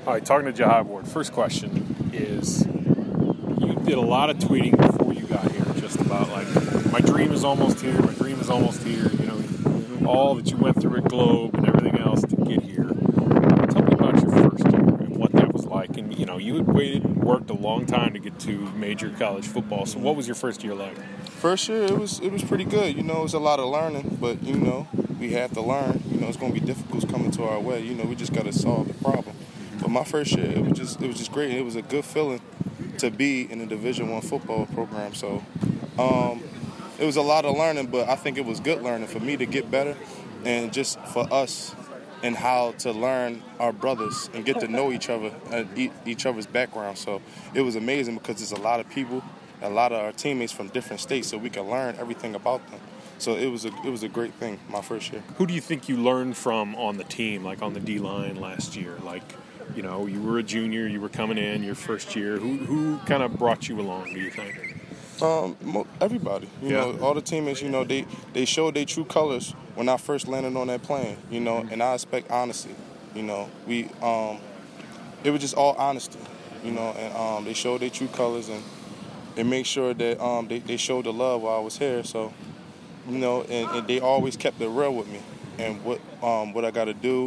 All right, talking to Jihad Ward. First question is, you did a lot of tweeting before you got here, just about like, my dream is almost here, my dream is almost here, you know, all that you went through at Globe and everything else to get here. Tell me about your first year and what that was like. And, you know, you had waited and worked a long time to get to major college football. So what was your first year like? First year, it was pretty good. You know, it was a lot of learning, but, you know, we have to learn. You know, it's going to be difficult coming to our way. You know, we just got to solve the problem. But my first year, it was just great. It was a good feeling to be in a Division I football program. So it was a lot of learning, but I think it was good learning for me to get better and just for us and how to learn our brothers and get to know each other and each other's background. So it was amazing because there's a lot of people, a lot of our teammates from different states, so we can learn everything about them. So it was a great thing my first year. Who do you think you learned from on the team, like on the D-line last year? Like, you know, you were a junior, you were coming in your first year. Who kind of brought you along, do you think? Everybody. You know, all the teammates, you know, they showed their true colors when I first landed on that plane, you know, and I expect honesty. You know, it was just all honesty, you know, and they showed their true colors and they made sure that they showed the love while I was here. So, you know, and they always kept it real with me and what I got to do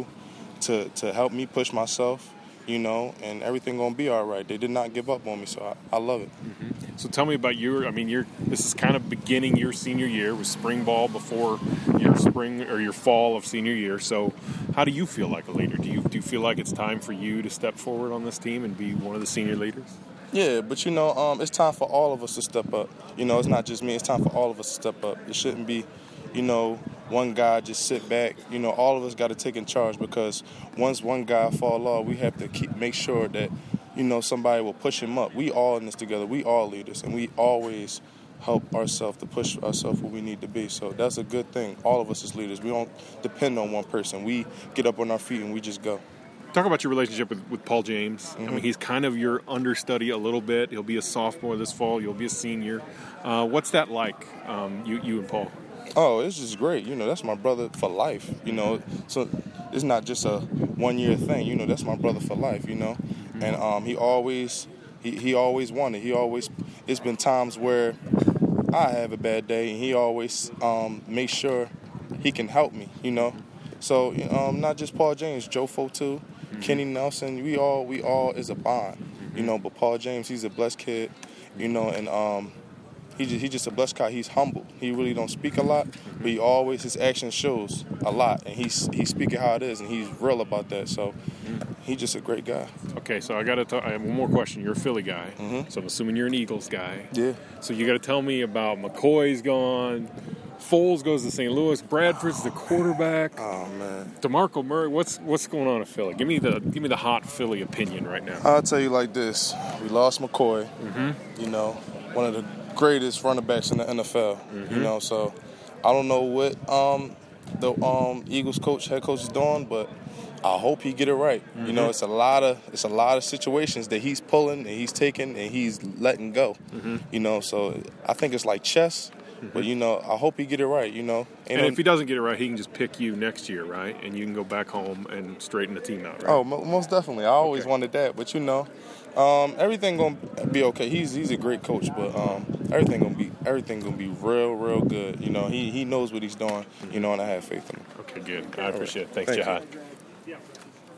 to help me push myself, you know, and everything gonna be all right. They did not give up on me, so I love it. Mm-hmm. So tell me about this is kind of beginning your senior year with spring ball before your spring or your fall of senior year. So how do you feel like a leader? Do you feel like it's time for you to step forward on this team and be one of the senior leaders? Yeah, but you know, it's time for all of us to step up. You know, it's not just me. It's time for all of us to step up. It shouldn't be, you know, one guy just sit back. You know, all of us got to take in charge because once one guy fall off, we have to make sure that, you know, somebody will push him up. We all in this together. We all leaders, and we always help ourselves to push ourselves where we need to be. So that's a good thing. All of us as leaders. We don't depend on one person. We get up on our feet and we just go. Talk about your relationship with Paul James. Mm-hmm. I mean, he's kind of your understudy a little bit. He'll be a sophomore this fall. You'll be a senior. What's that like, you and Paul? Oh, it's just great. You know, that's my brother for life, you know. So it's not just a one-year thing. You know, that's my brother for life, you know. And he always wanted. It's been times where I have a bad day, and he always makes sure he can help me, you know. So, not just Paul James, Joe Foe too, Kenny Nelson, we all is a bond, you know. But Paul James, he's a blessed kid, you know, and he's just a blessed guy. He's humble. He really don't speak a lot, but his action shows a lot, and he's speaking how it is, and he's real about that. So he's just a great guy. Okay, so I have one more question. You're a Philly guy, so I'm assuming you're an Eagles guy. Yeah. So you got to tell me about McCoy's gone. Foles goes to St. Louis. Bradford's the quarterback. Oh man. DeMarco Murray. What's going on in Philly? Give me the hot Philly opinion right now. I'll tell you like this: we lost McCoy. You know, one of the greatest running backs in the NFL. You know, so I don't know what the Eagles head coach is doing, but I hope he get it right. You know, it's a lot of situations that he's pulling and he's taking and he's letting go. You know, so I think it's like chess. But, you know, I hope he get it right, you know. And if he doesn't get it right, he can just pick you next year, right? And you can go back home and straighten the team out, right? Oh, most definitely. I always wanted that. But, you know, everything going to be okay. He's a great coach, but everything going to be real good. You know, he knows what he's doing, you know, and I have faith in him. Okay, good. I appreciate it. Thanks, Jihad.